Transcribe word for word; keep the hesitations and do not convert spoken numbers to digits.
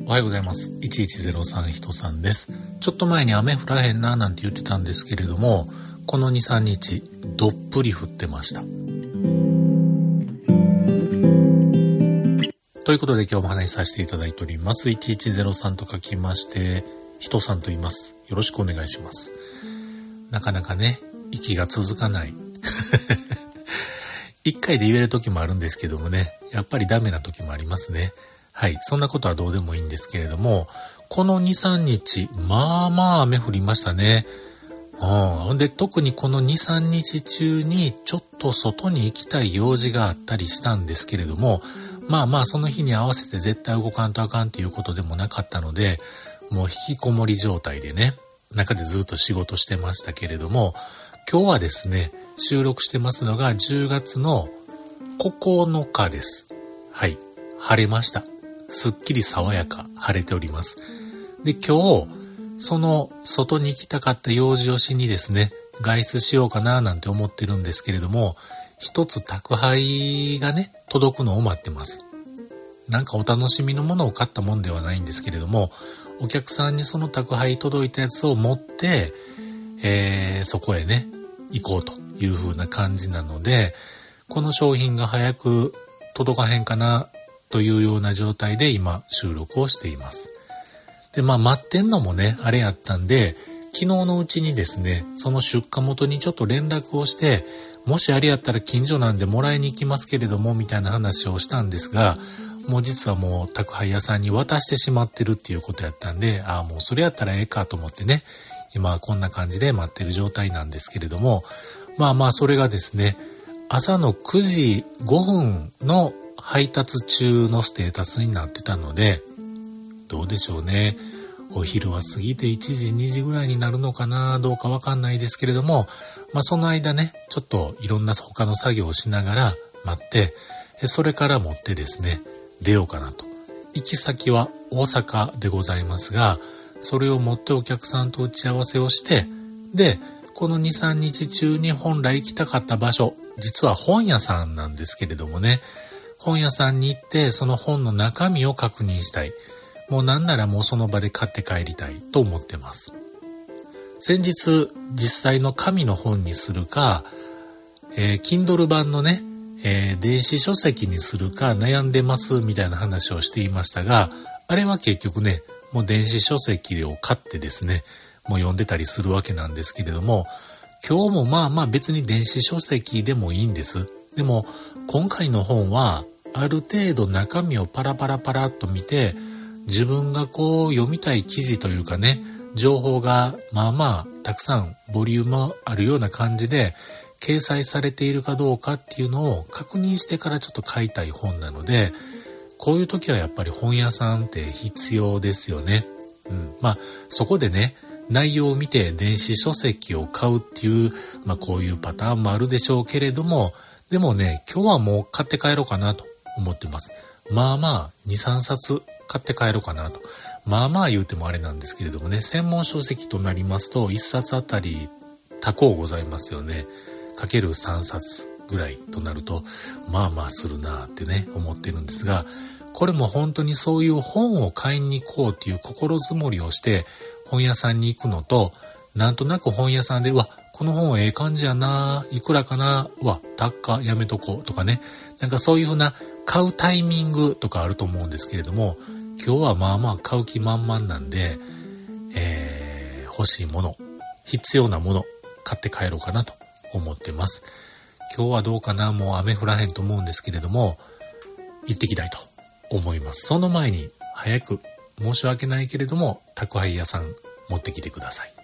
おはようございます。いちいちゼロさんひとさんです。ちょっと前に雨降らへんななんて言ってたんですけれども、このに、さんにちどっぷり降ってました。ということで今日も話しさせていただいております。いちいちゼロさんと書きましてひとさんと言います。よろしくお願いします。なかなかね、息が続かない一回で言える時もあるんですけどもね、やっぱりダメな時もありますね。はい、そんなことはどうでもいいんですけれども、このに、さんにちまあまあ雨降りましたね。うん、で特にこのに、さんにち中にちょっと外に行きたい用事があったりしたんですけれども、まあまあその日に合わせて絶対動かんとあかんっていうことでもなかったので、もう引きこもり状態でね、中でずっと仕事してましたけれども、今日はですね、収録してますのがじゅうがつのここのかです。はい、晴れました。すっきり爽やか晴れております。で、今日その外に行きたかった用事をしにですね、外出しようかななんて思ってるんですけれども、一つ宅配がね届くのを待ってます。なんかお楽しみのものを買ったもんではないんですけれども、お客さんにその宅配届いたやつを持って、えー、そこへね行こうという風な感じなので、この商品が早く届かへんかなというような状態で今収録をしています。で、まあ待ってんのもねあれやったんで、昨日のうちにですね、その出荷元にちょっと連絡をして、もしあれやったら近所なんでもらいに行きますけれどもみたいな話をしたんですが、もう実はもう宅配屋さんに渡してしまってるっていうことやったんで、ああもうそれやったらええかと思ってね、今はこんな感じで待ってる状態なんですけれども、まあまあそれがですね、朝のくじごふんの配達中のステータスになってたので、どうでしょうね、お昼は過ぎていちじにじぐらいになるのかな、どうかわかんないですけれども、まあその間ねちょっといろんな他の作業をしながら待って、それから持ってですね出ようかなと。行き先は大阪でございますが、それを持ってお客さんと打ち合わせをして、でこのに、さんにち中に本来行きたかった場所、実は本屋さんなんですけれどもね、本屋さんに行ってその本の中身を確認したい。もうなんならもうその場で買って帰りたいと思ってます。先日実際の紙の本にするか、えー、Kindle 版のね、えー、電子書籍にするか悩んでますみたいな話をしていましたが、あれは結局ね、もう電子書籍を買ってですね、もう読んでたりするわけなんですけれども、今日もまあまあ別に電子書籍でもいいんです。でも今回の本はある程度中身をパラパラパラっと見て、自分がこう読みたい記事というかね、情報がまあまあたくさんボリュームあるような感じで掲載されているかどうかっていうのを確認してからちょっと買いたい本なので、こういう時はやっぱり本屋さんって必要ですよね。うん、まあそこでね内容を見て電子書籍を買うっていう、まあこういうパターンもあるでしょうけれども、でもね今日はもう買って帰ろうかなと思ってます。まあまあに、さんさつ買って帰ろうかなと。まあまあ言うてもあれなんですけれどもね、専門書籍となりますといっさつあたり多項ございますよね。かけるさんさつぐらいとなるとまあまあするなってね思ってるんですが、これも本当にそういう本を買いに行こうっていう心づもりをして本屋さんに行くのと、なんとなく本屋さんでうわこの本ええ感じやな、いくらかな、うわ高やめとこうとかね、なんかそういうふうな買うタイミングとかあると思うんですけれども、今日はまあまあ買う気満々なんで、えー、欲しいもの、必要なもの買って帰ろうかなと思ってます。今日はどうかな、もう雨降らへんと思うんですけれども行ってきたいと思います。その前に早く、申し訳ないけれども宅配屋さん持ってきてください。